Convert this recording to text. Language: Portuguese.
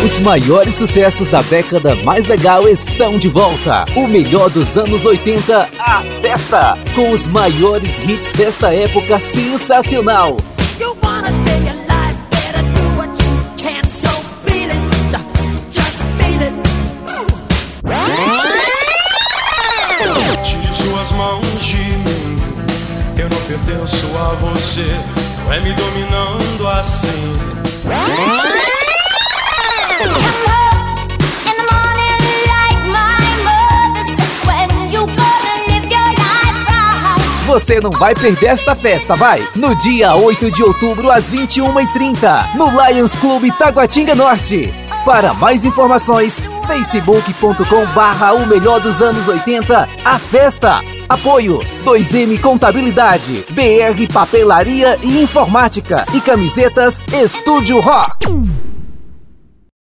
Os maiores sucessos da década mais legal estão de volta. O melhor dos anos 80, a festa. Com os maiores hits desta época sensacional. Tire suas mãos de mim, eu não pertenço a você. Não é me dominando assim. Você não vai perder esta festa, vai! No dia 8 de outubro, às 21h30, no Lions Clube Taguatinga Norte. Para mais informações, facebook.com/o melhor dos anos 80, a festa. Apoio 2M Contabilidade, BR Papelaria e Informática e camisetas Estúdio Rock.